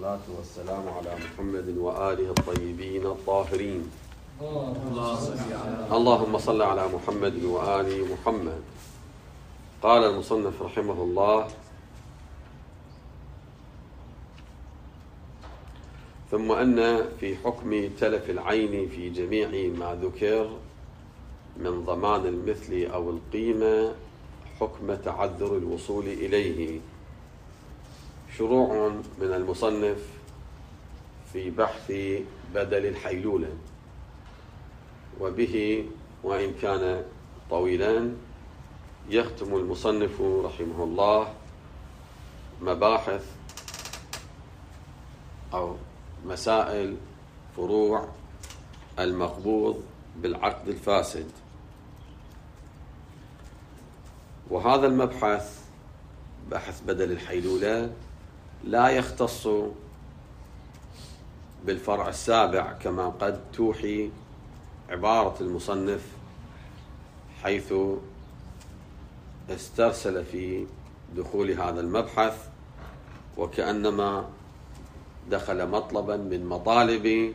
والصلاة والسلام على محمد وآله الطيبين الطاهرين. اللهم صل على محمد وآل محمد. قال المصنف رحمه الله: ثم أن في حكم تلف العين في جميع ما ذكر من ضمان المثل أو القيمة حكم تعذر الوصول إليه. شروع من المصنف في بحث بدل الحيلولة، وبه وإن كان طويلا يختم المصنف رحمه الله مباحث أو مسائل فروع المقبوض بالعقد الفاسد. وهذا المبحث بحث بدل الحيلولة لا يختص بالفرع السابع كما قد توحي عبارة المصنف، حيث استرسل في دخول هذا المبحث وكأنما دخل مطلبا من مطالب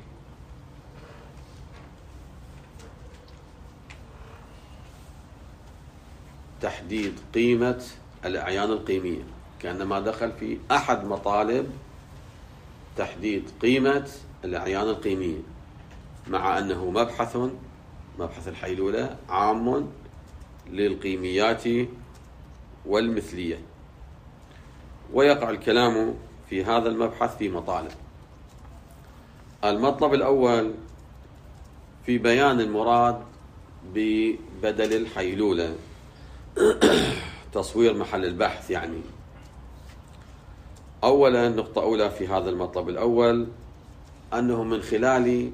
تحديد قيمة الأعيان القيمية، كأنما دخل في أحد مطالب تحديد قيمة الأعيان القيمية، مع أنه مبحث الحيلولة عام للقيميات والمثلية. ويقع الكلام في هذا المبحث في مطالب. المطلب الأول في بيان المراد ببدل الحيلولة، تصوير محل البحث. يعني أولا، نقطة أولى في هذا المطلب الأول أنه من خلال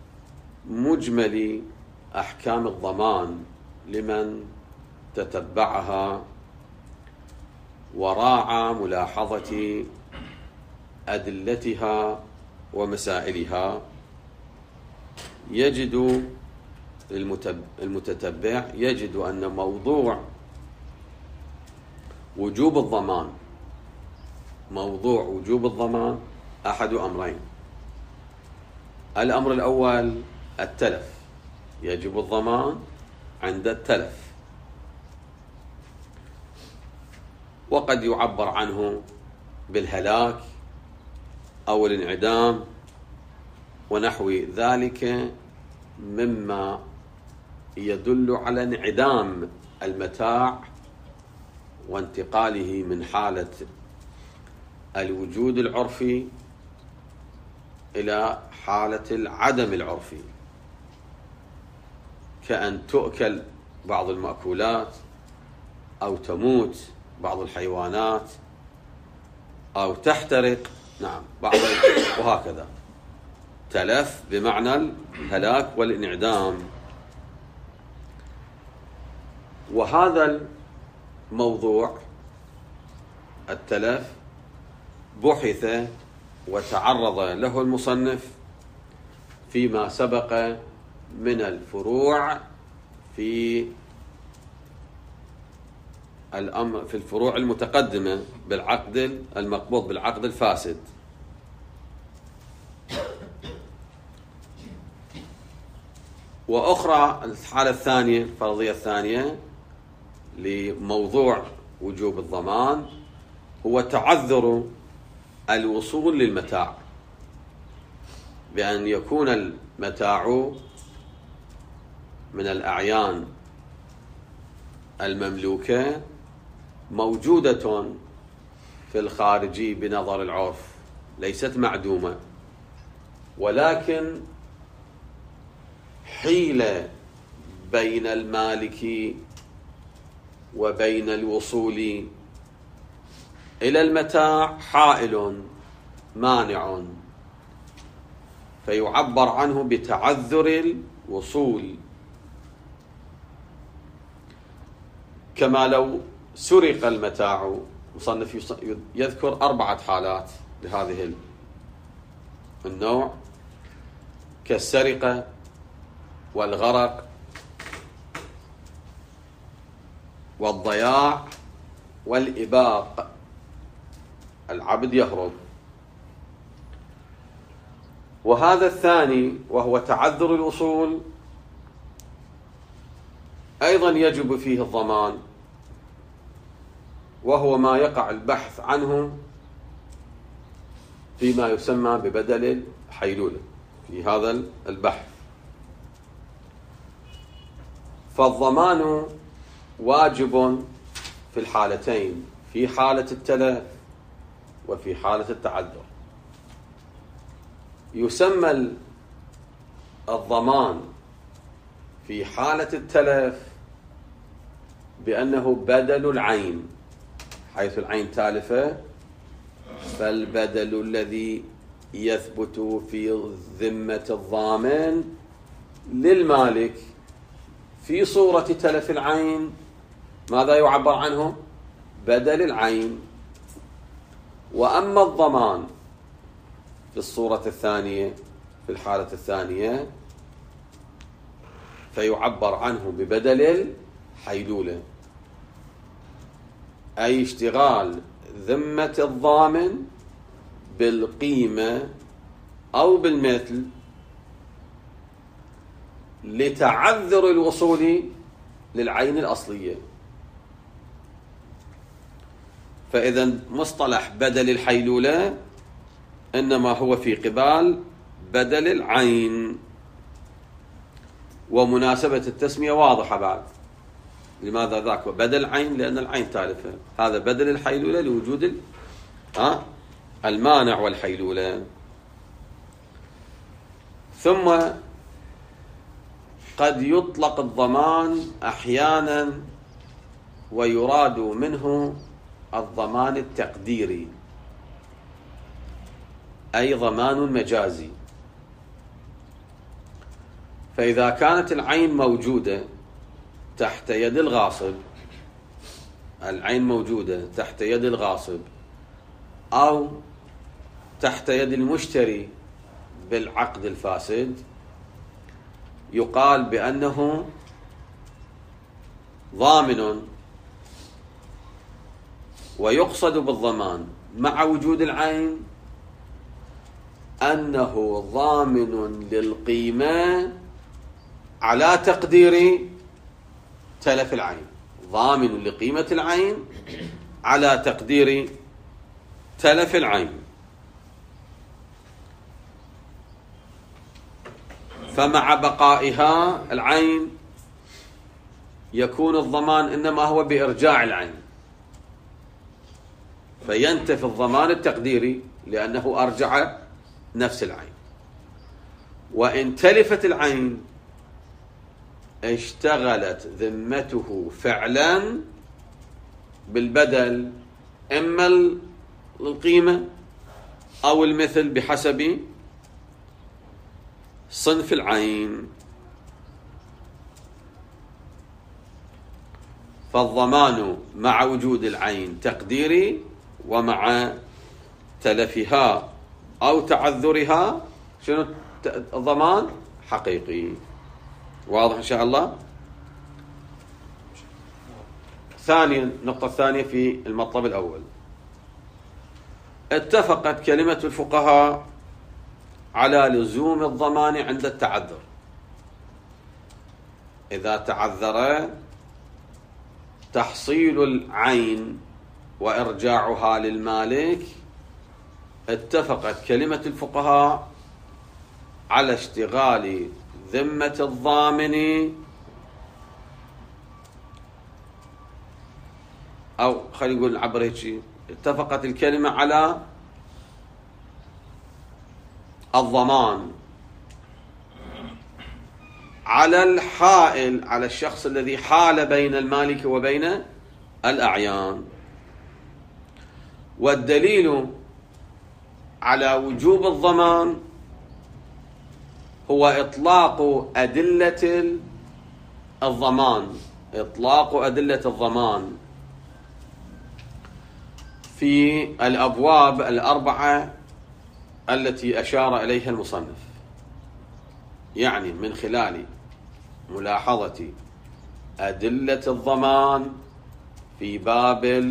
مجمل أحكام الضمان لمن تتبعها وراعى ملاحظة أدلتها ومسائلها، يجد المتتبع يجد أن موضوع وجوب الضمان أحد أمرين. الأمر الأول التلف، يجب الضمان عند التلف، وقد يعبر عنه بالهلاك أو الانعدام ونحو ذلك مما يدل على انعدام المتاع وانتقاله من حالة الوجود العرفي إلى حالة العدم العرفي، كأن تؤكل بعض المأكولات أو تموت بعض الحيوانات أو تحترق وهكذا. تلف بمعنى الهلاك والانعدام. وهذا الموضوع التلف بحث وتعرض له المصنف فيما سبق من الفروع في الفروع المتقدمة بالعقد المقبوض بالعقد الفاسد. وأخرى الحالة الثانية، الفرضية الثانية لموضوع وجوب الضمان هو تعذر الوصول للمتاع، بأن يكون المتاع من الأعيان المملوكة موجودة في الخارج بنظر العرف، ليست معدومة، ولكن حيل بين المالك وبين الوصول إلى المتاع حائل مانع، فيعبر عنه بتعذر الوصول، كما لو سرق المتاع. مصنف يذكر 4 حالات لهذه النوع، كالسرقة والغرق والضياع والإباق، العبد يهرب. وهذا الثاني وهو تعذر الوصول أيضا يجب فيه الضمان، وهو ما يقع البحث عنه فيما يسمى ببدل الحيلولة في هذا البحث. فالضمان واجب في الحالتين، في حالة التلف وفي حالة التعذر. يسمى الضمان في حالة التلف بأنه بدل العين، حيث العين تالفة، فالبدل الذي يثبت في ذمة الضامن للمالك في صورة تلف العين ماذا يعبر عنه؟ بدل العين. وأما الضمان في الصورة الثانية، في الحالة الثانية، فيعبر عنه ببدل الحيلولة، أي اشتغال ذمة الضامن بالقيمة أو بالمثل لتعذر الوصول للعين الأصلية. فإذا مصطلح بدل الحيلولة إنما هو في قبال بدل العين. ومناسبة التسمية واضحة بعد. لماذا ذاك بدل العين؟ لأن العين تالفة. هذا بدل الحيلولة لوجود المانع والحيلولة. ثم قد يطلق الضمان أحيانا ويراد منه الضمان التقديري، أي ضمان مجازي. فإذا كانت العين موجودة تحت يد الغاصب، العين موجودة تحت يد الغاصب أو تحت يد المشتري بالعقد الفاسد، يقال بأنه ضامن. ويقصد بالضمان مع وجود العين أنه ضامن للقيمة على تقدير تلف العين، ضامن لقيمة العين على تقدير تلف العين. فمع بقائها العين يكون الضمان إنما هو بإرجاع العين، فينتفي الضمان التقديري لأنه أرجع نفس العين. وإن تلفت العين اشتغلت ذمته فعلا بالبدل، إما القيمة أو المثل بحسب صنف العين. فالضمان مع وجود العين تقديري، ومع تلفها أو تعذرها شنو الضمان؟ حقيقي. واضح إن شاء الله؟ ثانيا، النقطة الثانية في المطلب الأول، اتفقت كلمة الفقهاء على لزوم الضمان عند التعذر. إذا تعذر تحصيل العين وإرجاعها للمالك، اتفقت كلمة الفقهاء على اشتغال ذمة الضامن، أو خلينا نقول نعبر هيك شيء، اتفقت الكلمة على الضمان على الحائل، على الشخص الذي حال بين المالك وبين الأعيان. والدليل على وجوب الضمان هو إطلاق أدلة الضمان، إطلاق أدلة الضمان في الأبواب الأربعة التي أشار إليها المصنف. يعني من خلال ملاحظة أدلة الضمان في باب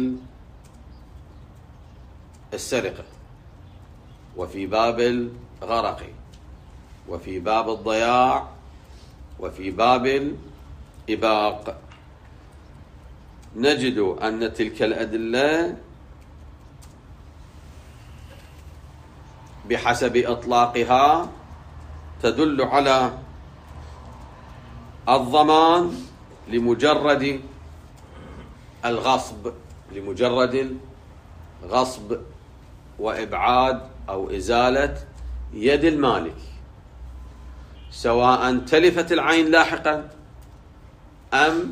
السرقة، وفي باب الغرق، وفي باب الضياع وفي باب الإباق، نجد أن تلك الأدلة بحسب إطلاقها تدل على الضمان لمجرد الغصب، لمجرد الغصب وإبعاد أو إزالة يد المالك، سواء تلفت العين لاحقا أم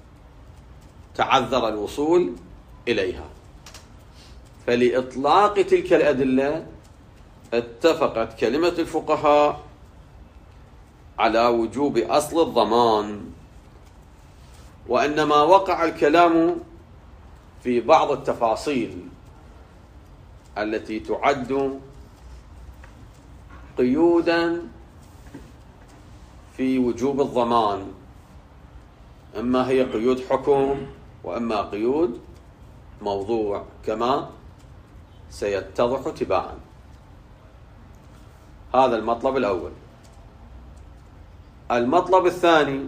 تعذر الوصول إليها. فلإطلاق تلك الأدلة اتفقت كلمة الفقهاء على وجوب أصل الضمان، وإنما وقع الكلام في بعض التفاصيل التي تعد قيودا في وجوب الضمان، إما هي قيود حكم وإما قيود موضوع، كما سيتضح تباعا. هذا المطلب الأول. المطلب الثاني: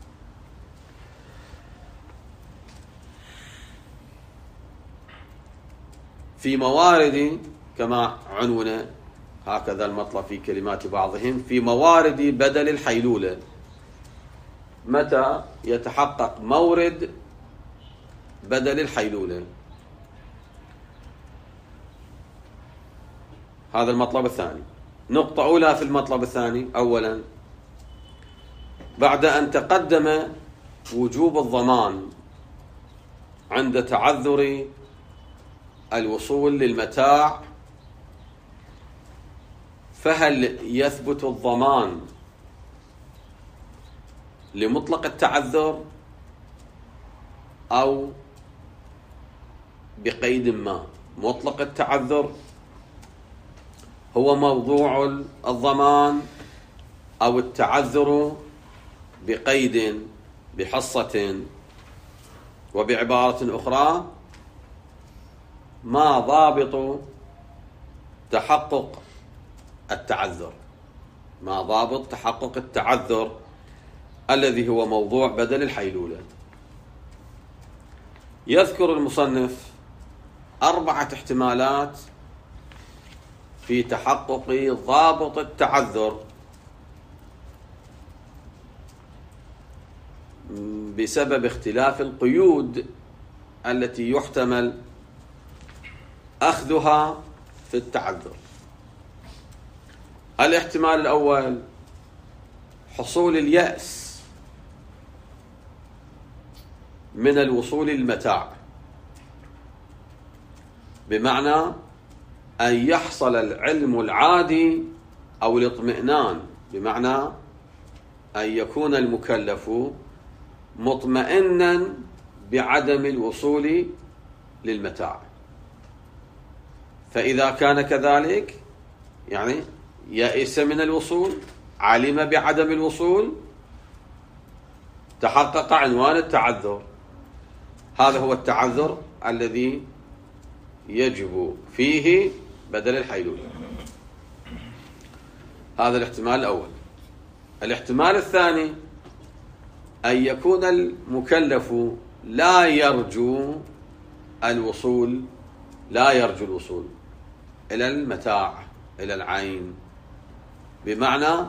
في موارد، كما عنون هكذا المطلب في كلمات بعضهم، في موارد بدل الحيلولة، متى يتحقق مورد بدل الحيلولة؟ هذا المطلب الثاني. نقطة أولى في المطلب الثاني: أولا، بعد أن تقدم وجوب الضمان عند تعذر الوصول للمتاع، فهل يثبت الضمان لمطلق التعذر أو بقيد ما؟ مطلق التعذر هو موضوع الضمان، أو التعذر بقيد بحصة؟ وبعبارة أخرى، ما ضابط تحقق التعذر؟ ما ضابط تحقق التعذر الذي هو موضوع بدل الحيلولة؟ يذكر المصنف 4 احتمالات في تحقق ضابط التعذر بسبب اختلاف القيود التي يحتمل أخذها في التعذر. الاحتمال الأول: حصول اليأس من الوصول للمتاع، بمعنى أن يحصل العلم العادي أو الاطمئنان، بمعنى أن يكون المكلف مطمئنا بعدم الوصول للمتاع. فإذا كان كذلك، يعني يئس من الوصول، علم بعدم الوصول، تحقق عنوان التعذر. هذا هو التعذر الذي يجب فيه بدل الحيلولة. هذا الاحتمال الأول. الاحتمال الثاني: أن يكون المكلف لا يرجو الوصول إلى المتاع، إلى العين، بمعنى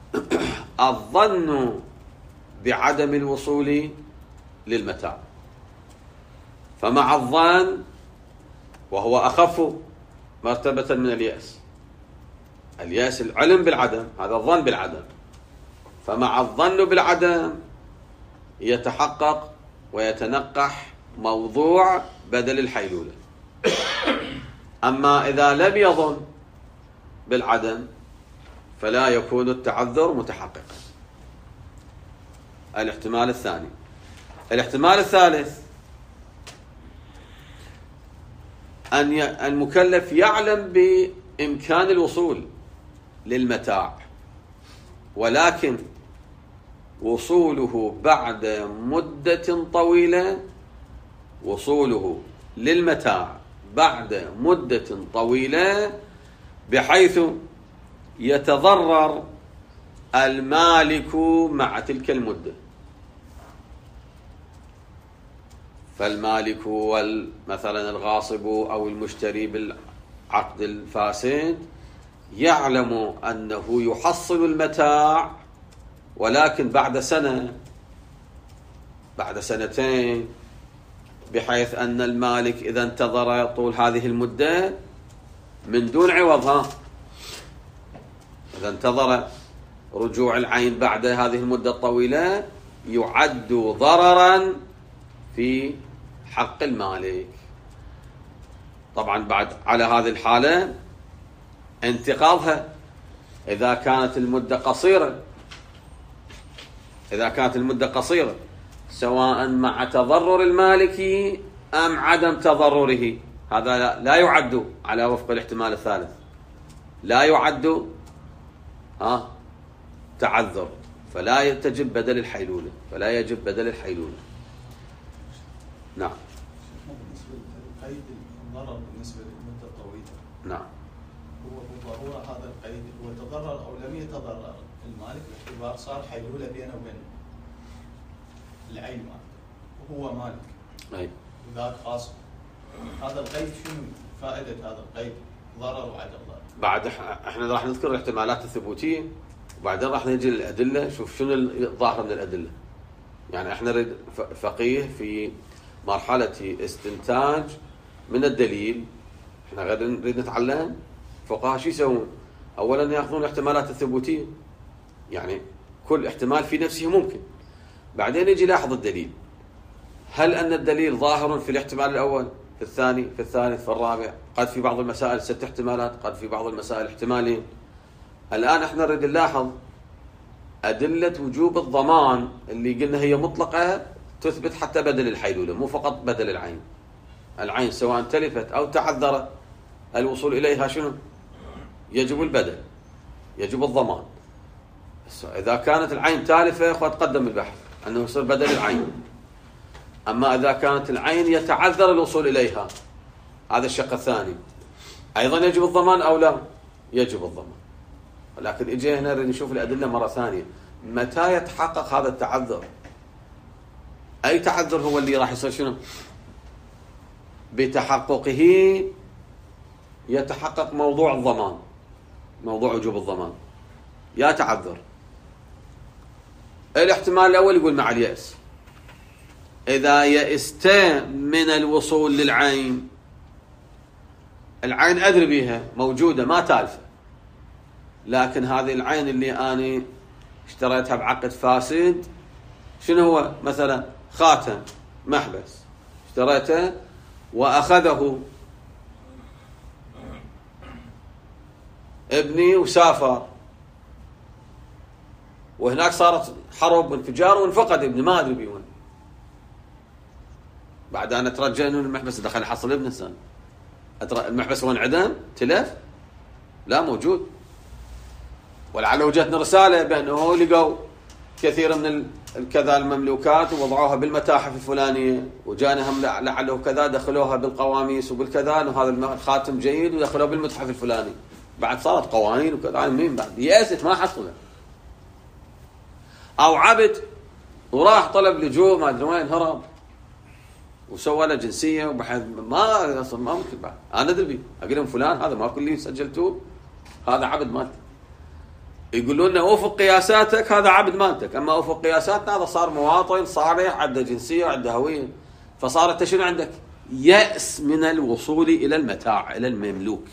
الظن بعدم الوصول للمتاع. فمع الظن، وهو أخف مرتبة من اليأس، اليأس العلم بالعدم، هذا الظن بالعدم، فمع الظن بالعدم يتحقق ويتنقح موضوع بدل الحيلولة. أما إذا لم يظن بالعدم فلا يكون التعذر متحققا. الاحتمال الثاني. الاحتمال الثالث: أن المكلف يعلم بإمكان الوصول للمتاع، ولكن وصوله بعد مدة طويلة، وصوله للمتاع بعد مدة طويلة، بحيث يتضرر المالك مع تلك المدة. فالمالك مثلا الغاصب أو المشتري بالعقد الفاسد يعلم أنه يحصل المتاع، ولكن بعد سنة، بعد سنتين، بحيث أن المالك إذا انتظر طول هذه المدة من دون عوض، إذا انتظر رجوع العين بعد هذه المدة الطويلة يعد ضررا في حق المالك. طبعا بعد على هذه الحالة انتقاضها إذا كانت المدة قصيرة، إذا كانت المدة قصيرة سواء مع تضرر المالك أم عدم تضرره، هذا لا يعد على وفق الاحتمال الثالث، لا يعد تعذر، فلا تجب بدل الحيلولة، فلا يجب بدل الحيلولة. نعم. بالنسبة للقيد الضرر بالنسبة للمدة الطويلة، نعم، هو بالضرورة هذا القيد هو تضرر أو لم يتضرر المالك باعتبار صار حيلولة بينه وبين العين مالك وهو مالك، أي وذاك خاص. هذا القيد شنو فائدة هذا القيد؟ ضرر وعدم ضرر. بعد احنا راح نذكر الاحتمالات الثبوتية وبعدين راح نجي للأدلة، شوف شنو الظاهر من الأدلة. يعني احنا نريد فقيه في مرحلة استنتاج من الدليل. احنا غير نريد نتعلم فقهاء شو يسوون؟ اولا ياخذون الاحتمالات الثبوتية، يعني كل احتمال في نفسه ممكن، بعدين يجي يلاحظ الدليل، هل ان الدليل ظاهر في الاحتمال الاول، في الثاني، في الثالث، في الرابع، قد في بعض المسائل 6 احتمالات، قد في بعض المسائل احتمالين. الان احنا نريد نلاحظ أدلة وجوب الضمان اللي قلنا هي مطلقة تثبت حتى بدل الحيلولة، مو فقط بدل العين. العين سواء تلفت أو تعذرت الوصول إليها شنو؟ يجب البدل، يجب الضمان. إذا كانت العين تالفة قدم البحث أنه يصير بدل العين. أما إذا كانت العين يتعذر الوصول إليها، هذا الشق الثاني، أيضا يجب الضمان أو لا؟ يجب الضمان. ولكن اجي هنا نشوف الأدلة مرة ثانية، متى يتحقق هذا التعذر؟ أي تعذر هو اللي راح يصير شنو؟ بتحققه يتحقق موضوع الضمان، موضوع وجوب الضمان. يا تعذر الاحتمال الأول يقول مع اليأس، إذا يئست من الوصول للعين، العين أدري بها موجودة ما تالفة، لكن هذه العين اللي أنا اشتريتها بعقد فاسد، شنو هو؟ مثلا خاتم محبس اشتريته وأخذه ابني وسافر، وهناك صارت حرب وانفجار وانفقد ابني ما أدري بيه وين. بعد أن أترجى أنه المحبس دخل حصل ابن السنة، المحبس وين عدم؟ تلف؟ لا، موجود. ولعل وجدتنا رسالة بأنه لقوا كثير من كذا المملوكات ووضعوها بالمتاحف الفلانية، وجانا هم لعله كذا دخلوها بالقواميس وبالكذا أنه هذا الخاتم جيد ودخلوه بالمتحف الفلاني. بعد صارت قوانين وكذا، مين بعد يأست ما حصله. أو عبد وراح طلب لجوء ما أدري وين، هرب وسوى له جنسية وبحث ما أصلا ما ممكن. بعد أنا أدري بيه أقول لهم فلان هذا ما كل سجلتوه، هذا عبد مالتك. يقولون لنا وفق قياساتك هذا عبد مالتك، أما وفق قياساتنا هذا صار مواطن صالح عنده جنسية وعنده هوية. فصارت شنو عندك؟ يأس من الوصول إلى المتاع، إلى المملوك.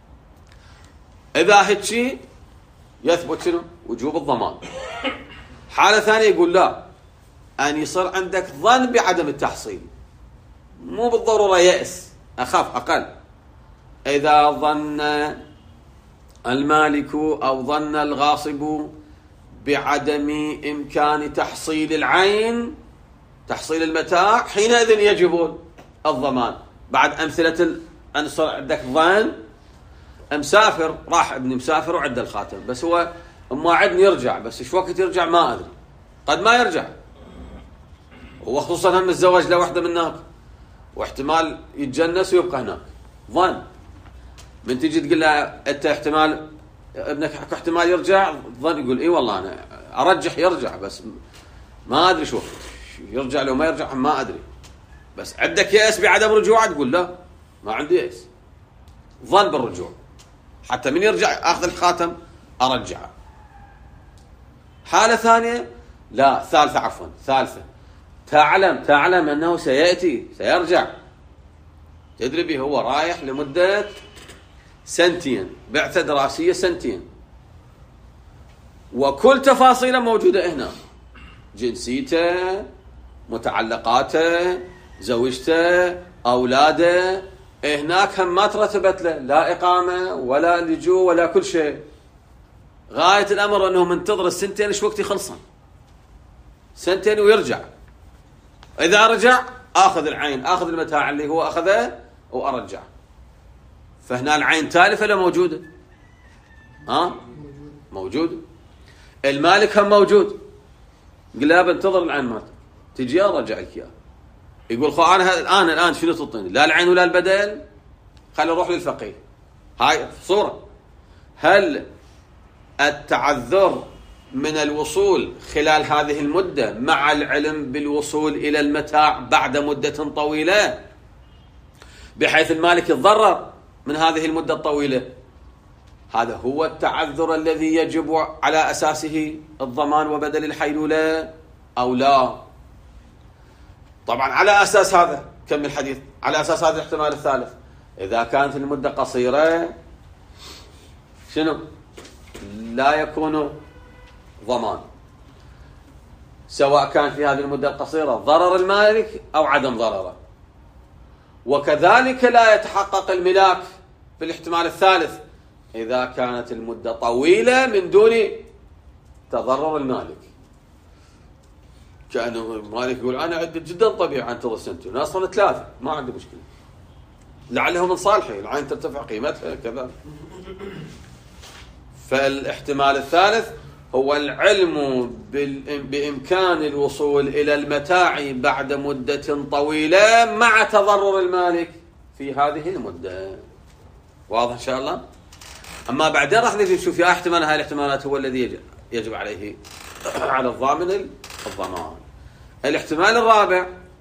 إذا هيك شيء يثبت شنو؟ وجوب الضمان. حالة ثانية يقول لا، أن يصير عندك ظن بعدم التحصيل، مو بالضرورة يأس، أخاف أقل. إذا ظن المالك أو ظن الغاصب بعدم إمكان تحصيل العين، تحصيل المتاع، حينئذ يجب الضمان. بعد أمثلة أن صار عندك ظن مسافر، راح ابني مسافر وعد الخاتم، بس هو ما عدني يرجع، بس شو وقت يرجع ما أدري، قد ما يرجع، وخصوصا هم الزواج لوحده من هناك، واحتمال يتجنس ويبقى هناك. ظن من تجي تقول له أنت احتمال ابنك احتمال يرجع، ظن يقول اي والله انا ارجح يرجع، بس ما ادري شو يرجع لو ما يرجع ما ادري، بس عندك يأس بعدم رجوعه؟ تقول لا ما عندي يأس، ظن بالرجوع، حتى من يرجع اخذ الخاتم ارجعه. حالة ثانية لا، ثالثة عفوا، ثالثة، تعلم انه سيأتي سيرجع، تدري به هو رايح لمدة 2 سنين، بعثة دراسية 2 سنين، وكل تفاصيله موجودة هنا، جنسيته، متعلقاته، زوجته، أولاده، هناك هم ما ترتبت له لا إقامة ولا لجوء ولا كل شيء. غاية الأمر أنه منتظر 2 سنين ايش وقت يخلصن، 2 سنين ويرجع. إذا رجع آخذ العين، آخذ المتاع اللي هو أخذه وأرجع. فهنا العين تالفة لا موجودة؟ موجود. المالك هم موجود، قل له بنتظر العين مات تجي أرجع لك إياه. يقول خو أنا الآن شنو تعطيني؟ لا العين ولا البدل، خلي نروح للفقيه. هاي صورة. هل التعذر من الوصول خلال هذه المدة مع العلم بالوصول إلى المتاع بعد مدة طويلة بحيث المالك يتضرر من هذه المدة الطويلة، هذا هو التعذر الذي يجب على أساسه الضمان وبدل الحيلولة أو لا؟ طبعا على أساس هذا كم الحديث، على أساس هذا الاحتمال الثالث، إذا كانت المدة قصيرة شنو؟ لا يكون ضمان، سواء كان في هذه المدة القصيرة ضرر المالك أو عدم ضرره. وكذلك لا يتحقق الملاك في الاحتمال الثالث إذا كانت المدة طويلة من دون تضرر المالك. كأنه المالك يقول أنا عندي جدا طبيعي أنتظر 2 سنين، أصلا 3 ما عندي مشكلة، لعله من صالحي العين ترتفع قيمتها كذا. فالاحتمال الثالث هو العلم بإمكان الوصول إلى المتاع بعد مدة طويلة مع تضرر المالك في هذه المدة. واضح إن شاء الله؟ أما بعدين راح نشوف يا احتمال هاي الاحتمالات هو الذي يجب عليه على الضامن الضمان. الاحتمال الرابع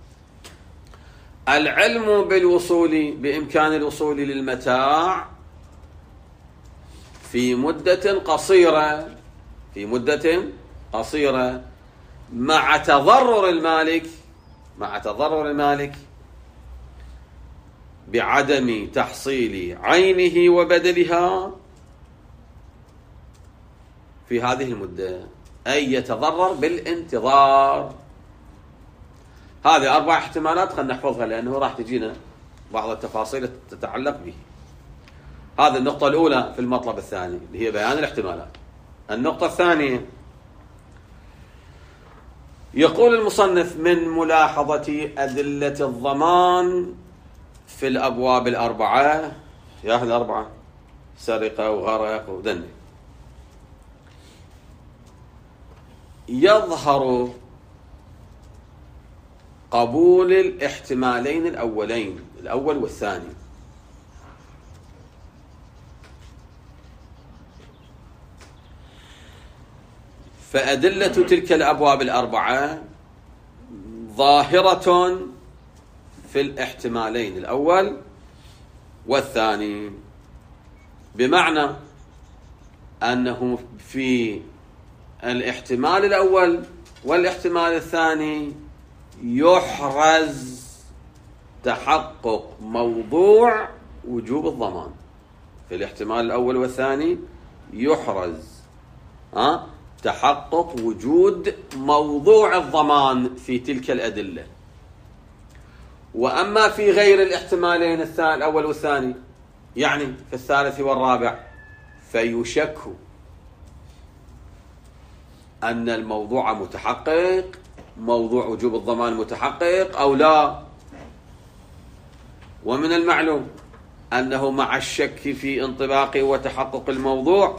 العلم بالوصول بإمكان الوصول للمتاع في مدة قصيرة مع تضرر المالك بعدم تحصيل عينه وبدلها في هذه المدة، أي يتضرر بالانتظار. هذه 4 احتمالات خلينا نحفظها لأنه راح تجينا بعض التفاصيل تتعلق به. هذه النقطة الأولى في المطلب الثاني اللي هي بيان الاحتمالات. النقطة الثانية يقول المصنف من ملاحظة أدلة الضمان في الأبواب ال4 يا أهل 4 سرقة وغرق ودني، يظهر قبول الاحتمالين الأولين، الأول والثاني. فأدلة تلك الأبواب ال4 ظاهرة في الاحتمالين الأول والثاني، بمعنى أنه في الاحتمال الأول والاحتمال الثاني يحرز تحقق موضوع وجوب الضمان. في الاحتمال الأول والثاني يحرز تحقق وجود موضوع الضمان في تلك الأدلة. وأما في غير الاحتمالين الأول والثاني، يعني في الثالث والرابع، فيشك أن الموضوع متحقق، موضوع وجوب الضمان متحقق أو لا. ومن المعلوم أنه مع الشك في انطباق وتحقق الموضوع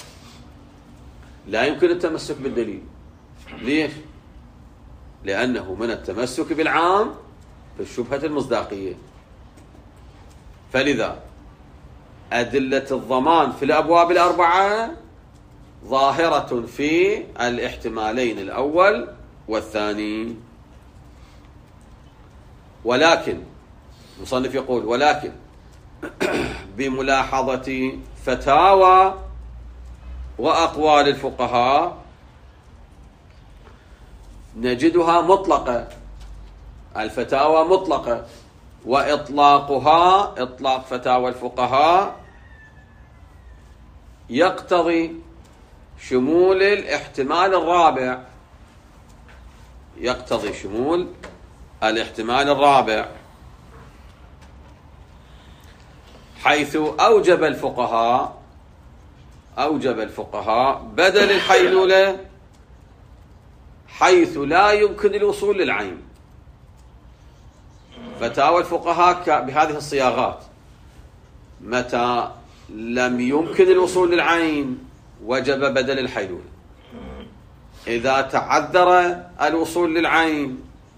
لا يمكن التمسك بالدليل. ليش؟ لأنه من التمسك بالعام في الشبهة المصداقية. فلذا أدلة الضمان في الأبواب الأربعة ظاهرة في الاحتمالين الأول والثاني. ولكن المصنف يقول ولكن بملاحظة فتاوى وأقوال الفقهاء نجدها مطلقة، الفتاوى مطلقة، وإطلاقها إطلاق فتاوى الفقهاء يقتضي شمول الاحتمال الرابع، يقتضي شمول الاحتمال الرابع، حيث أوجب الفقهاء بدل الحيلولة حيث لا يمكن الوصول للعين. فتاوى الفقهاء بهذه الصياغات: متى لم يمكن الوصول للعين وجب بدل الحيلولة، إذا تعذر الوصول للعين،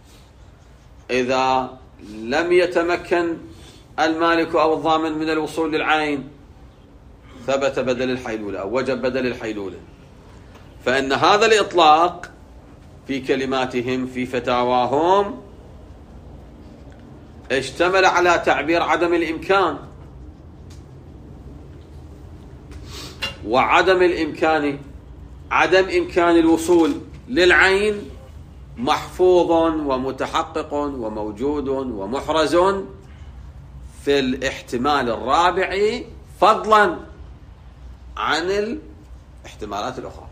إذا لم يتمكن المالك أو الضامن من الوصول للعين ثبت بدل الحيلولة أو وجب بدل الحيلولة. فإن هذا الإطلاق في كلماتهم في فتاواهم اشتمل على تعبير عدم الإمكان، وعدم الإمكان عدم إمكان الوصول للعين محفوظ ومتحقق وموجود ومحرز في الاحتمال الرابع فضلا عن الاحتمالات الأخرى.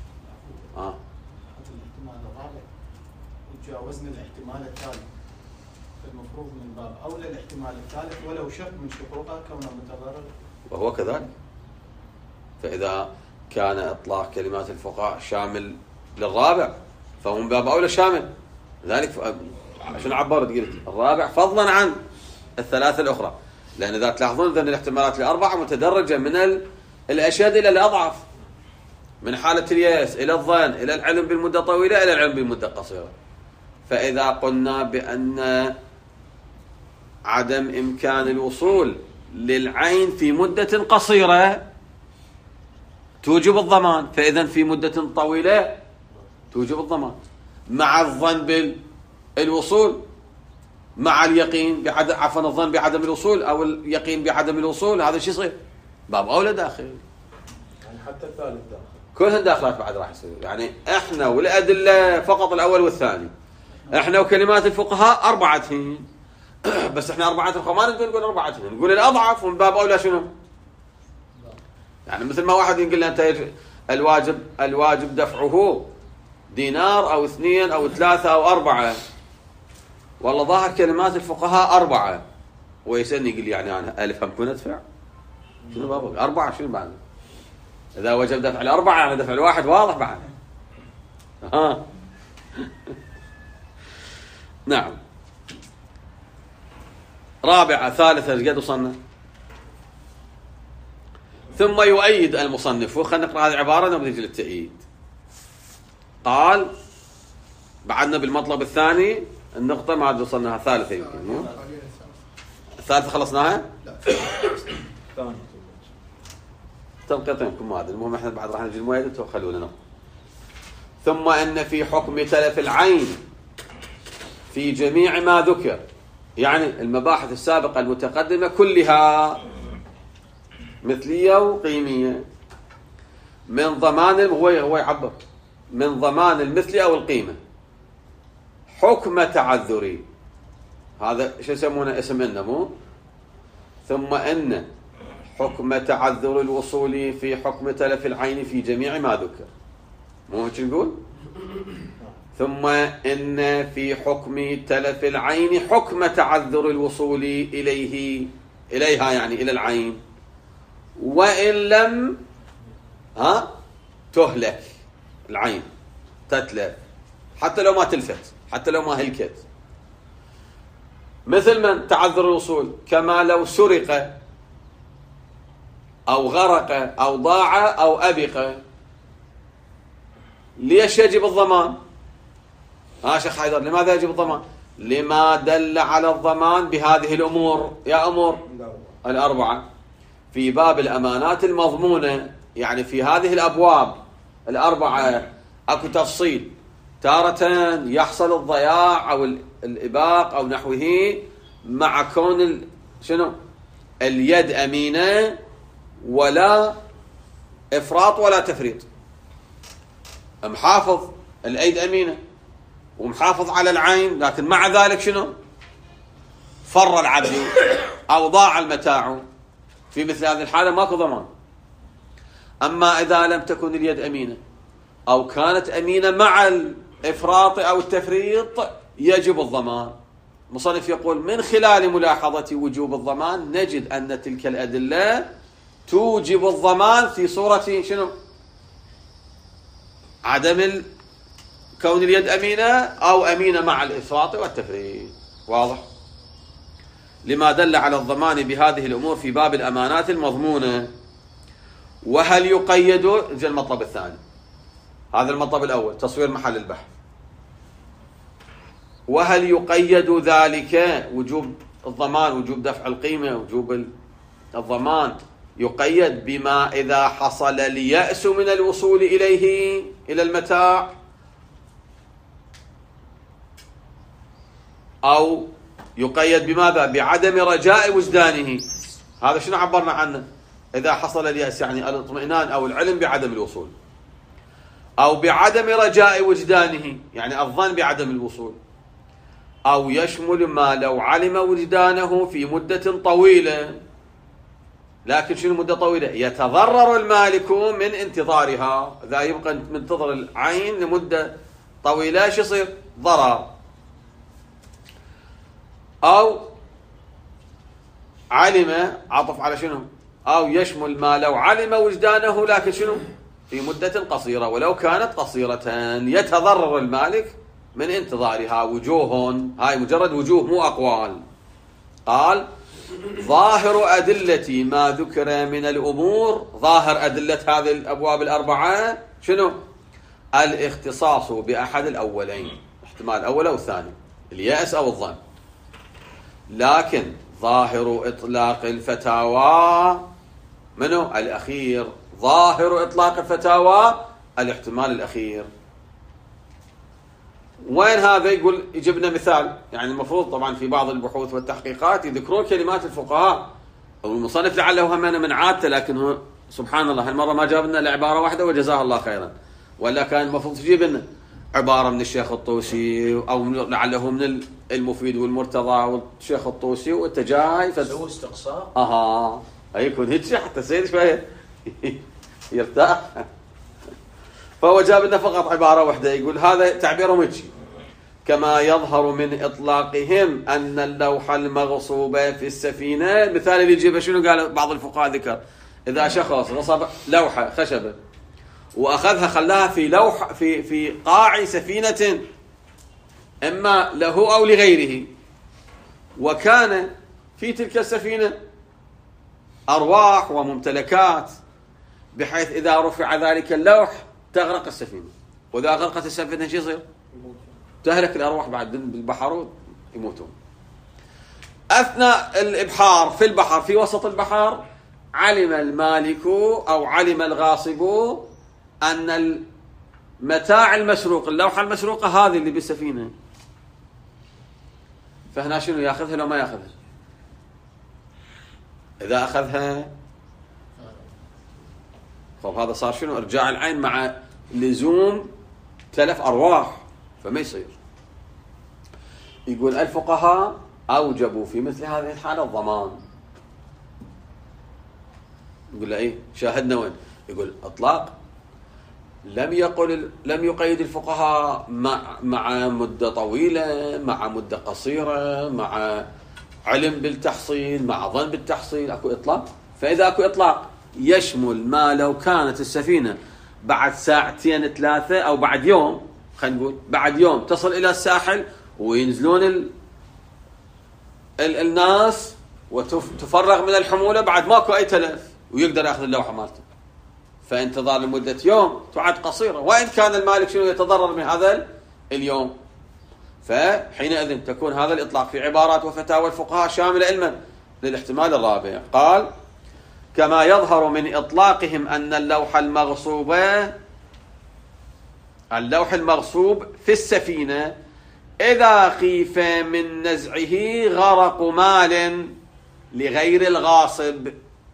الاحتمال الرابع يتجاوزنا الاحتمال الثالث، المفروض من باب أولى الاحتمال الثالث ولو شرط من شروطه كونه متضرر، وهو كذلك. فإذا كان إطلاق كلمات الفقهاء شامل للرابع فهو من باب أولى شامل، لذلك شنو عبرت قلت الرابع فضلا عن الثلاثة الأخرى، لأن إذا تلاحظون أن الاحتمالات الأربعة متدرجة من الأشد إلى الأضعف، من حالة اليأس إلى الظن إلى العلم بالمدة طويلة إلى العلم بالمدة قصيرة. فإذا قلنا بأن عدم إمكان الوصول للعين في مدة قصيرة توجب الضمان، فإذا في مدة طويلة توجب الضمان، مع الظن بالوصول، مع اليقين بعدم الظن بعدم الوصول أو اليقين بعدم الوصول، هذا شيء يصير باب أولى داخل، يعني حتى الثالث داخل، كلها داخلات بعد راح يصير. يعني احنا والأدلة فقط الأول والثاني، احنا وكلمات الفقهاء أربعتين بس احنا أربعتين ما نقول أربعتين، نقول الأضعف ومن باب أولى شنو؟ يعني مثل ما واحد يقول لنا أنت الواجب دفعه دينار أو 2 أو 3 أو 4، والله ظاهر كلمات الفقهاء 4، ويسألني يقول لي يعني أنا 1000 هم كون أدفع؟ شنو بابك 4 شنو بعد؟ إذا وجب دفع ال4 يعني دفع الواحد واضح بعد. نعم. رابعة ثالثة قد وصلنا. ثم يؤيد المصنف، خلينا نقرأ هذه العبارة ونجي للتأييد. قال بعدنا بالمطلب الثاني النقطة ما عاد وصلناها، ثالثة يمكن الثالثة خلصناها؟ لا تنقيطينكم ما أدري، المهم احنا بعد راح نجي المؤيد وخلونا نقرأ. ثم إن في حكم تلف العين في جميع ما ذكر، يعني المباحث السابقة المتقدمة كلها مثلية وقيمية، من ضمان هو يعبر من ضمان المثل أو القيمة، حكم تعذري، هذا شو يسمونه اسم النمو. ثم إن حكم تعذر الوصول في حكم تلف العين في جميع ما ذكر، مو هيك نقول؟ ثم إن في حكم تلف العين حكم تعذر الوصول إليها يعني إلى العين، وإن لم تهلك العين، تتلف حتى لو ما تلفت، حتى لو ما هلكت، مثل من تعذر الوصول كما لو سرق أو غرق أو ضاع أو أبق. ليش يجب الضمان؟ شيخ حيدر لماذا يجب الضمان؟ لما دل على الضمان بهذه الأمور، يا أمور الأربعة. في باب الأمانات المضمونة، يعني في هذه الأبواب الأربعة أكو تفصيل، تارة يحصل الضياع أو الإباق أو نحوه مع كون شنو اليد أمينة ولا إفراط ولا تفريط، محافظ الأيد أمينة ومحافظ على العين، لكن مع ذلك شنو فر العبد أو ضاع المتاع، في مثل هذه الحالة ماكو ضمان. أما إذا لم تكن اليد أمينة أو كانت أمينة مع الإفراط أو التفريط يجب الضمان. مصنف يقول من خلال ملاحظة وجوب الضمان نجد أن تلك الأدلة توجب الضمان في صورة شنو عدم كون اليد أمينة أو أمينة مع الإفراط والتفريط. واضح؟ لما دل على الضمان بهذه الأمور في باب الأمانات المضمونة. وهل يقيد المطلب الثاني، هذا المطلب الأول تصوير محل البحث، وهل يقيد ذلك وجوب الضمان، وجوب دفع القيمة، وجوب الضمان يقيد بما إذا حصل اليأس من الوصول إليه إلى المتاع، أو يقيد بماذا؟ بعدم رجاء وجدانه. هذا شنو عبرنا عنه؟ إذا حصل اليأس يعني الاطمئنان أو العلم بعدم الوصول، أو بعدم رجاء وجدانه يعني الظن بعدم الوصول، أو يشمل ما لو علم وجدانه في مدة طويلة، لكن شنو مدة طويلة؟ يتضرر المالك من انتظارها. إذا يبقى منتظر العين لمدة طويلة شو يصير؟ ضرر. أو علم عطف على شنو؟ أو يشمل ما لو علم وجدانه لكن شنو؟ في مدة قصيرة، ولو كانت قصيرة يتضرر المالك من انتظارها. وجوه، هاي مجرد وجوه مو أقوال. قال ظاهر أدلة ما ذكر من الأمور، ظاهر أدلة هذه الأبواب الأربعة شنو؟ الاختصاص بأحد الأولين، احتمال الأول أو الثاني، اليأس أو الظن. لكن ظاهر إطلاق الفتاوى منو؟ الأخير. ظاهر إطلاق الفتاوى الاحتمال الأخير. وين هذا؟ يقول يجبنا مثال. يعني المفروض طبعا في بعض البحوث والتحقيقات يذكرون كلمات الفقهاء، والمصنف لعله همنا من عادته، لكن هو سبحان الله هالمرة ما جاب لنا العبارة واحدة وجزاه الله خيرا، ولا كان المفروض تجيب لنا عبارة من الشيخ الطوسي أو لعله من المفيد والمرتضى والشيخ الطوسي، وانت جاي سووا استقصاء. يكون هيك حتى سيد شوية يرتاح. فهو جاب لنا فقط عبارة واحدة، يقول هذا تعبيرهم هيك: كما يظهر من إطلاقهم أن اللوح المغصوب في السفينة. المثال اللي يجيبه شنو قال بعض الفقهاء؟ ذكر إذا شخص غصب لوحة خشبة وأخذها خلاها في لوح في قاع سفينة إما له أو لغيره، وكان في تلك السفينة أرواح وممتلكات بحيث إذا رفع ذلك اللوح تغرق السفينة، وإذا غرقت السفينة شو يصير؟ تهلك الأرواح بعد بالبحر يموتون. أثناء الإبحار في البحر، في وسط البحر، علم المالك أو علم الغاصب أن المتاع المسروق، اللوحة المسروقة هذه اللي بالسفينة، فهنا شنو يأخذها لو ما يأخذها؟ إذا أخذها طب هذا صار شنو؟ إرجاع العين مع لزوم تلف أرواح، فما يصير. يقول الفقهاء أوجبوا في مثل هذه الحالة الضمان. يقول له إيه؟ شاهدنا وين؟ يقول إطلاق لم يقيد الفقهاء مع مدة طويلة، مع مدة قصيرة، مع علم بالتحصيل، مع ظن بالتحصيل، أكو إطلاق. فإذا أكو إطلاق يشمل ما لو كانت السفينة بعد ساعتين ثلاثة أو بعد يوم، خلينا نقول بعد يوم تصل إلى الساحل وينزلون الناس وتفرغ من الحمولة بعد ماكو أي تلف ويقدر يأخذ اللوحة مالته، فانتظار لمدة يوم تعد قصيرة، وإن كان المالك شنو يتضرر من هذا اليوم. فحينئذ تكون هذا الإطلاق في عبارات وفتاوى الفقهاء شاملة علما للاحتمال الرابع. قال كما يظهر من إطلاقهم أن اللوح المغصوب في السفينة إذا خيف من نزعه غرق مال لغير الغاصب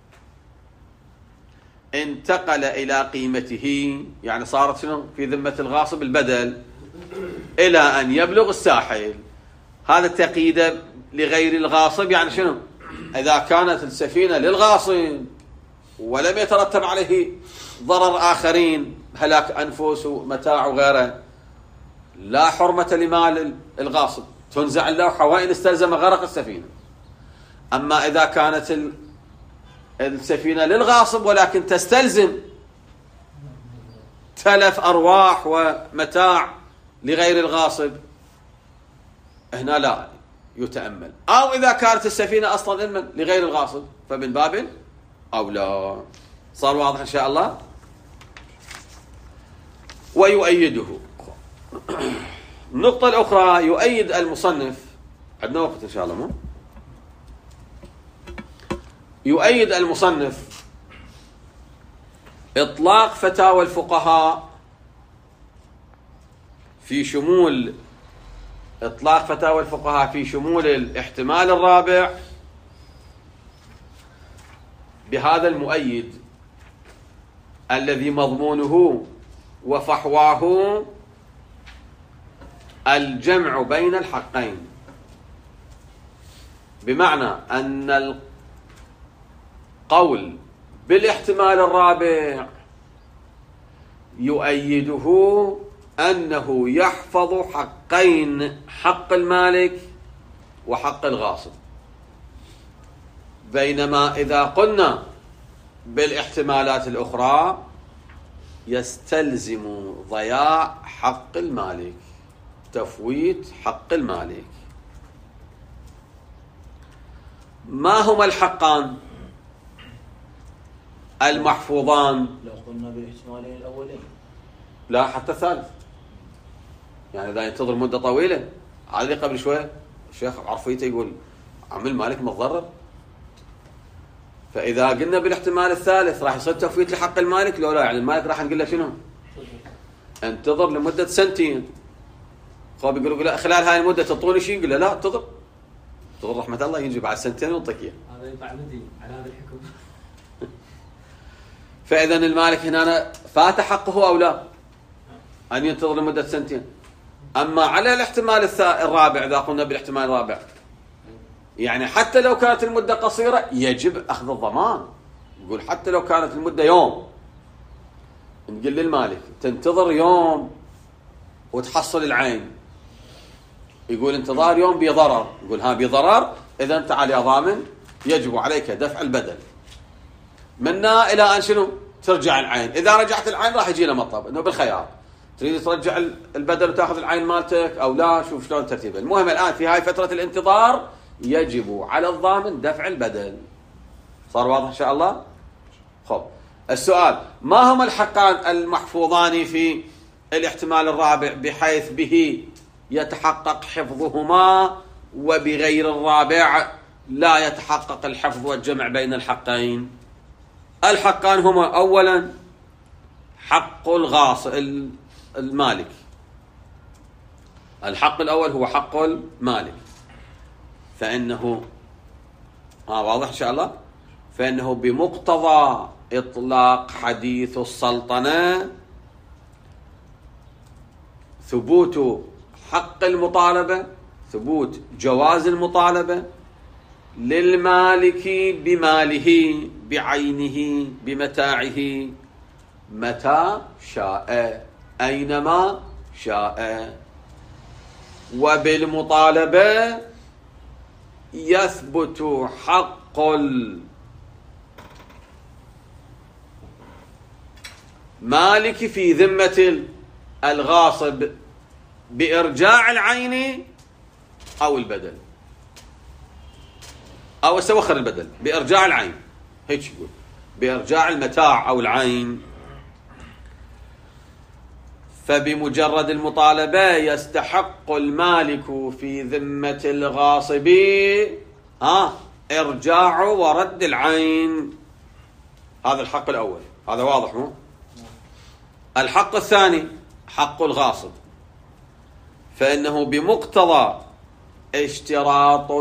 انتقل إلى قيمته، يعني صارت شنو في ذمة الغاصب البدل إلى أن يبلغ الساحل. هذا التقييد لغير الغاصب يعني شنو؟ إذا كانت السفينة للغاصب ولم يترتب عليه ضرر آخرين، هلاك أنفس ومتاع وغيره، لا حرمة لمال الغاصب، تنزع اللوحة وإن استلزم غرق السفينة. أما إذا كانت السفينة للغاصب ولكن تستلزم تلف أرواح ومتاع لغير الغاصب، هنا لا يتأمل. أو إذا كانت السفينة أصلا لغير الغاصب فمن باب أولى. صار واضح إن شاء الله. ويؤيده النقطة الأخرى، يؤيد المصنف، عندنا وقت إن شاء الله مو؟ يؤيد المصنف إطلاق فتاوى الفقهاء في شمول الاحتمال الرابع بهذا المؤيد الذي مضمونه وفحواه الجمع بين الحقين، بمعنى أن القول بالاحتمال الرابع يؤيده أنه يحفظ حقين، حق المالك وحق الغاصب. بينما إذا قلنا بالاحتمالات الأخرى يستلزم ضياع حق المالك، تفويت حق المالك. ما هما الحقان المحفوظان؟ لو قلنا بالاحتمالين الأولين، لا حتى الثالث، يعني إذا ينتظر مدة طويلة. علي قبل شوية الشيخ عرفيته يقول عمل مالك متضرر، فإذا قلنا بالاحتمال الثالث راح يصير تفويت لحق المالك لو لا، يعني المالك راح نقول له شنو؟ انتظر لمدة 2 سنين. هو بيقول لا خلال هاي المدة تعطوني شيء، يقول له لا انتظر رحمة الله يجي بعد 2 سنين ونعطيك اياه. هذا يطلع مدين على هذا الحكم. فإذا المالك هنا فات حقه أو لا أن ينتظر لمدة 2 سنين. أما على الاحتمال الرابع، إذا قلنا بالاحتمال الرابع يعني حتى لو كانت المدة قصيرة يجب أخذ الضمان. يقول حتى لو كانت المدة يوم، نقول للمالك تنتظر يوم وتحصل العين، يقول انتظار يوم بضرر، يقول ها بضرر، إذا أنت على ضامن يجب عليك دفع البدل منا إلى أن شنو؟ ترجع العين. إذا رجعت العين راح يجينا مطلب إنه بالخيار، تريد ترجع البدل وتأخذ العين مالتك أو لا، شوف شلون ترتيبه. المهم الآن في هاي فترة الانتظار يجب على الضامن دفع البدل. صار واضح إن شاء الله؟ خب السؤال، ما هما الحقان المحفوظان في الاحتمال الرابع بحيث به يتحقق حفظهما وبغير الرابع لا يتحقق الحفظ والجمع بين الحقين؟ الحقان هما أولا حق المالك. الحق الأول هو حق المالك، فإنه واضح إن شاء الله، فإنه بمقتضى إطلاق حديث السلطنة ثبوت حق المطالبة، ثبوت جواز المطالبة للمالك بماله بعينه بمتاعه متى شاء أينما شاء. وبالمطالبة يثبت حق المالك في ذمة الغاصب بإرجاع العين أو البدل، أو سوخر البدل بإرجاع العين، هيك يقول بإرجاع المتاع أو العين. فبمجرد المطالبة يستحق المالك في ذمة الغاصب إرجاع ورد العين هذا الحق الأول، هذا واضح مو؟ الحق الثاني حق الغاصب، فإنه بمقتضى اشتراط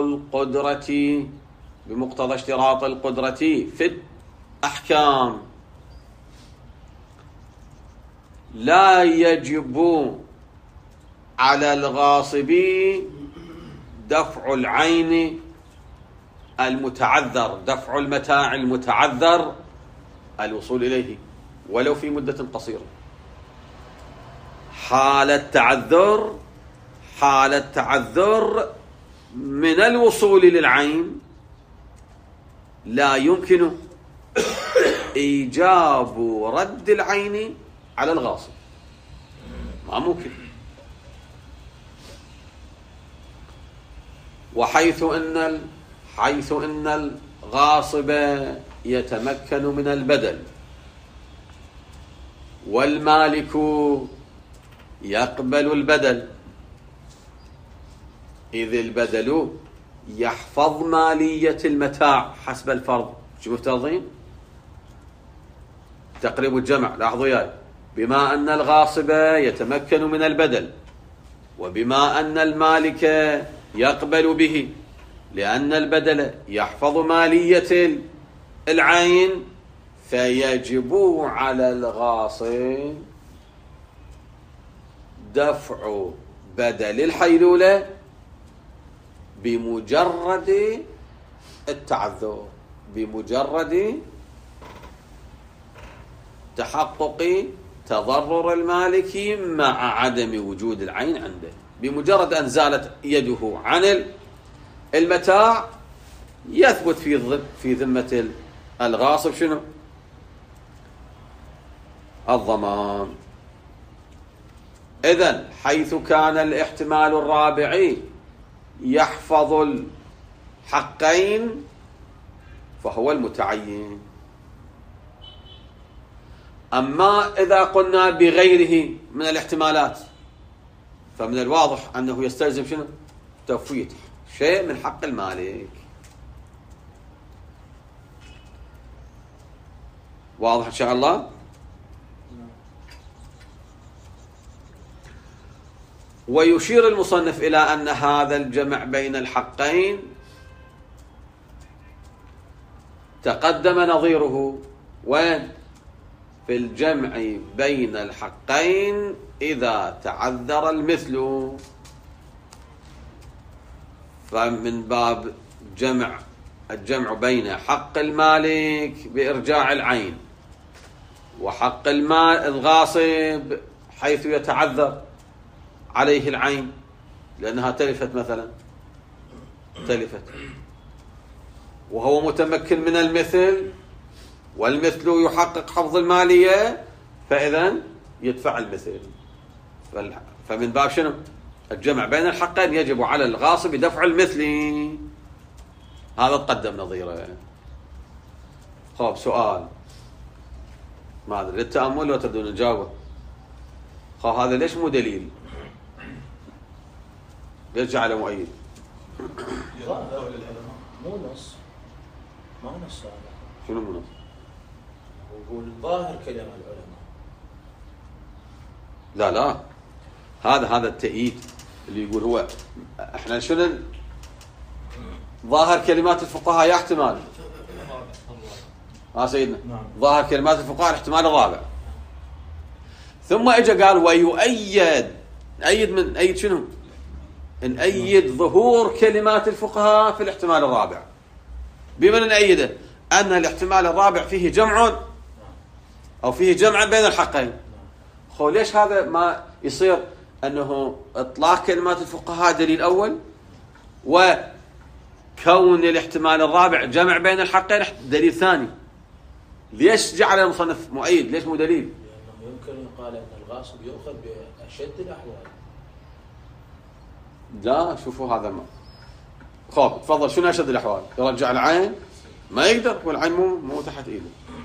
القدرة في الأحكام لا يجب على الغاصب دفع العين المتعذر، دفع المتاع المتعذر، الوصول إليه ولو في مدة قصيرة. حالة تعذر من الوصول للعين لا يمكن إيجاب رد العين على الغاصب، ما ممكن. وحيث أن الغاصب يتمكن من البدل والمالك يقبل البدل، إذ البدل يحفظ مالية المتاع حسب الفرض. شو مفترضين؟ تقريب الجمع، لاحظوا ياي، بما أن الغاصب يتمكن من البدل وبما أن المالك يقبل به، لأن البدل يحفظ مالية العين، فيجب على الغاصب دفع بدل الحيلولة بمجرد التعذر، بمجرد تحقق تضرر المالك مع عدم وجود العين عنده. بمجرد أن زالت يده عن المتاع يثبت في ذمة الغاصب شنو؟ الضمان. إذن حيث كان الاحتمال الرابع يحفظ الحقين فهو المتعين. أما إذا قلنا بغيره من الاحتمالات فمن الواضح أنه يستلزم شنو؟ تفويت شيء من حق المالك. واضح إن شاء الله؟ ويشير المصنف إلى أن هذا الجمع بين الحقين تقدم نظيره وين؟ في الجمع بين الحقين إذا تعذر المثل، فمن باب الجمع بين حق المالك بإرجاع العين وحق الغاصب حيث يتعذر عليه العين لأنها تلفت مثلا، تلفت وهو متمكن من المثل والمثل يحقق حفظ المالية، فإذا يدفع المثل. فمن باب شنو؟ الجمع بين الحقين يجب على الغاصب دفع المثل. هذا تقدم نظيره. خب سؤال، ما أدري للتأمل لو تردون تجاوبه. خب هذا ليش مو دليل؟ ليش جعله مؤيد؟ مو نص، ما نص هذا. شنو مو نص؟ يقول ظاهر كلام العلماء. لا هذا التأييد اللي يقول هو احنا شنو ظاهر كلمات الفقهاء يحتمل. سيدنا نعم. ظاهر كلمات الفقهاء الاحتمال الرابع، ثم اجى قال ويؤيد أيد شنو؟ نأيد ظهور كلمات الفقهاء في الاحتمال الرابع. بمن نأيده؟ أن الاحتمال الرابع فيه جمع أو فيه جمع بين الحقين. خو ليش هذا ما يصير أنه إطلاق كلمات الفقهاء دليل أول وكون الاحتمال الرابع جمع بين الحقين دليل ثاني؟ ليش جعل المصنف مؤيد؟ ليش مو دليل؟ لأنه يمكن يقال أن الغاصب يؤخذ بأشد الأحوال. لا شوفوا هذا ما خب تفضل. شنو أشد الأحوال؟ يرجع العين؟ ما يقدر، والعين مو تحت إيده.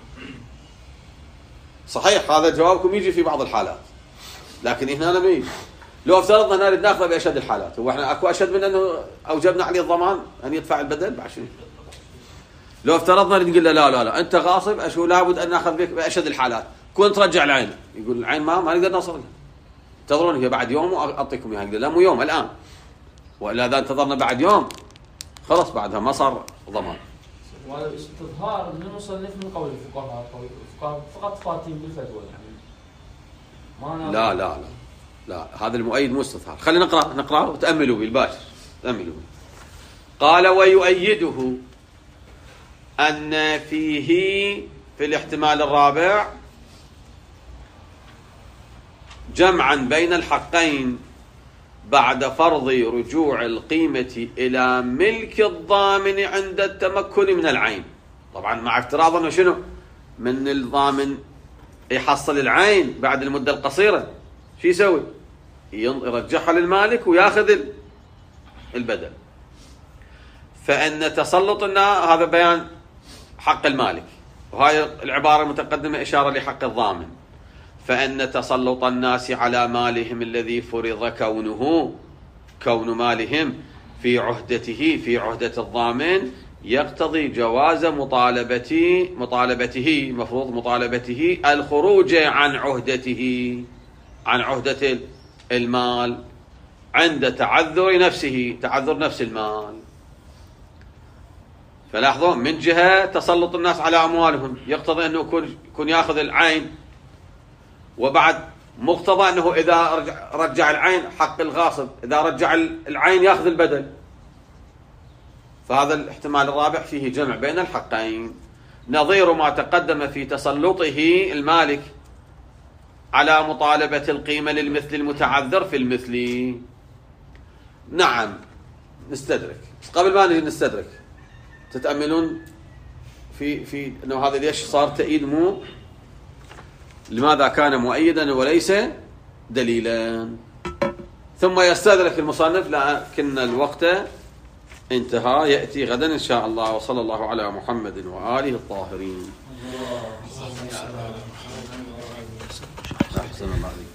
صحيح هذا جوابكم يجي في بعض الحالات، لكن هنا لم يجي. لو افترضنا نريد ناخذه بأشد الحالات، هو احنا اكو أشد من أنه أوجبنا عليه الضمان أن يدفع البدل بعد شنو؟ لو افترضنا نقول له لا انت غاصب، اشو لابد ان ناخذ بك باشد الحالات، كون ترجع العين. يقول العين ما نقدر نوصل لها، انتظروني بعد يوم واعطيكم اياها. لا مو يوم، الان، والا اذا انتظرنا بعد يوم خلاص بعدها ما صار ضمان. وهذا الاستظهار من المصنف من قول الفقهاء فقط فاتين بالفتوى يعني. لا هذا المؤيد مو استظهار. خلينا نقرأ وتأملوا بالباشر. تأملوا. قال ويؤيده أن فيه في الاحتمال الرابع جمعا بين الحقين بعد فرض رجوع القيمة إلى ملك الضامن عند التمكن من العين. طبعا مع افتراض أنه شنو من الضامن يحصل العين بعد المدة القصيرة، شو يسوي؟ يرجعها للمالك وياخذ البدل. فإن تسلط هذا بيان حق المالك، وهاي العبارة المتقدمة إشارة لحق الضامن. فإن تسلط الناس على مالهم الذي فرض كون مالهم في عهدة الضامن يقتضي جواز مطالبته الخروج عن عهدة المال عند تعذر نفس المال. فلاحظوا، من جهة تسلط الناس على أموالهم يقتضي أنه يكون يأخذ العين، وبعد مقتضى أنه إذا رجع العين حق الغاصب، إذا رجع العين يأخذ البدل. فهذا الاحتمال الرابع فيه جمع بين الحقين، نظير ما تقدم في تسلطه المالك على مطالبة القيمة للمثل المتعذر في المثل. نعم نستدرك. قبل ما نجي نستدرك تتأملون في أنه هذا ليش صار تأييد، مو لماذا كان مؤيدا وليس دليلا. ثم يستدرك المصنف، لكن الوقت انتهى، يأتي غدا إن شاء الله. وصلى الله على محمد وآله الطاهرين. أحسن الله عليك.